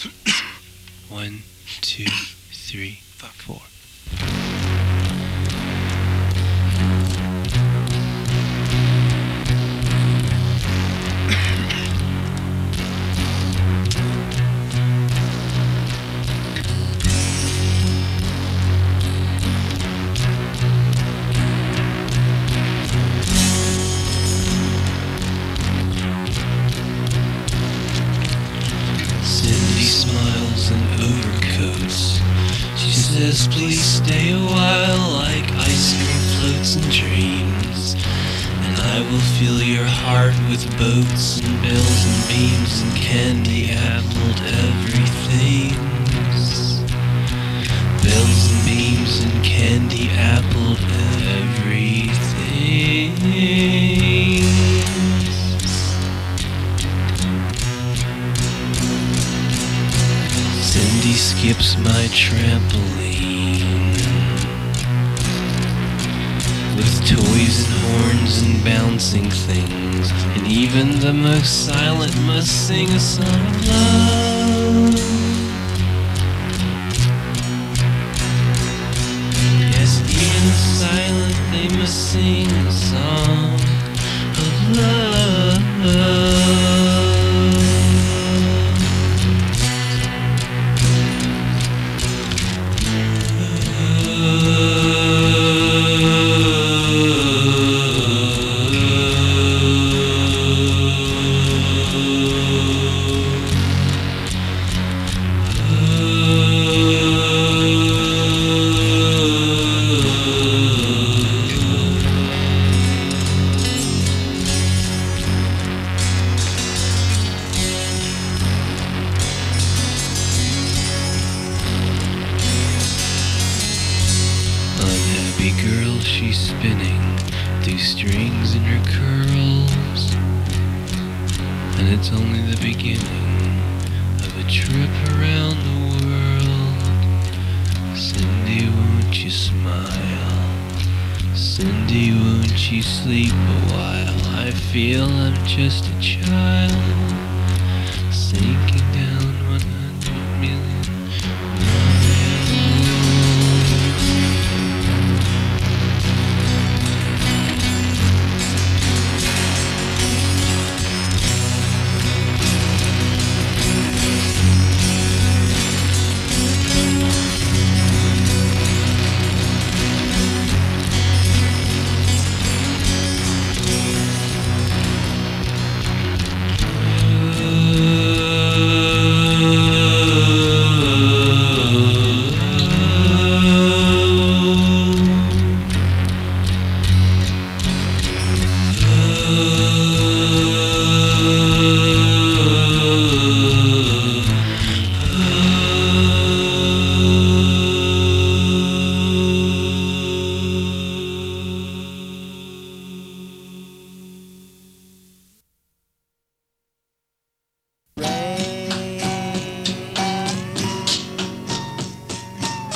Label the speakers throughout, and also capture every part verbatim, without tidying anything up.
Speaker 1: One, two, three, four. Cindy smiles in overcoats. She says, please stay a while, like ice cream floats and dreams. And I will fill your heart with boats and bells and beams and candy appled everythings. Bells and beams and candy appled everything. Cindy skips my trampoline with toys and horns and bouncing things, and even the most silent must sing a song of love. Yes, even the silent, they must sing a song of love. Unhappy girl, she's spinning these strings in her curls, and it's only the beginning of a trip around the world. Cindy, won't you smile? Cindy, won't you sleep a while? I feel I'm just a child, sinking down one hundred million miles.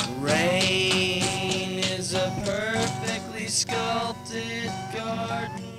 Speaker 1: Rain is a perfectly sculpted garden.